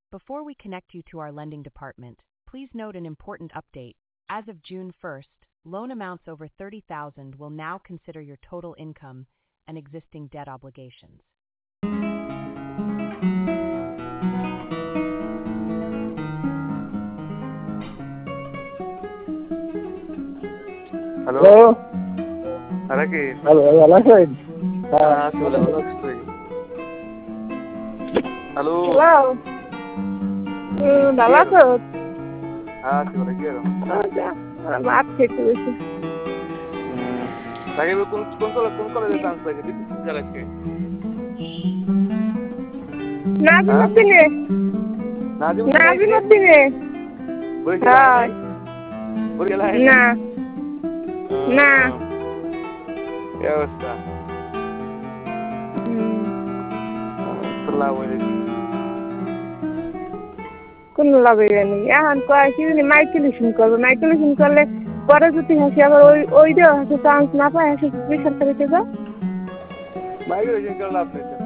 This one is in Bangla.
Before we connect you to our lending department, please note an important update. As of June 1st, loan amounts over $30,000 will now consider your total income and existing debt obligations. Hello. Alaki. Hello, Alaki. Hello. Hello. Dalam tu. Coba lagi dong. Maaf gitu sih. Lagi kun kalau dia tangsa lagi itu jalan ke. Nabi mati ni. Nabi mati ni. Boleh lah. Nah. Ya udah. Terlalu ini. কোন লাভে জানি এখন কয় কি জানি মাইকেলেশন করবে মাইকেলেশন করলে পরে যদি হাসি আবার ওই চান্স না পায় হাসি বেসরকারিতে যাও মাইকেলেশন করলে লাভ নেই